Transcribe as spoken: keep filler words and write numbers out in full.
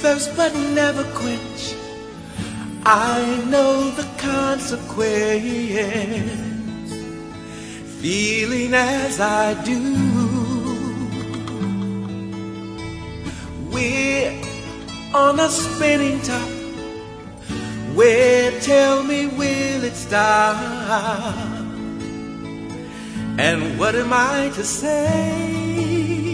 thirst but never quench. I know the consequence, feeling as I do. We're on a spinning top, where, tell me, will it stop? And what am I to say?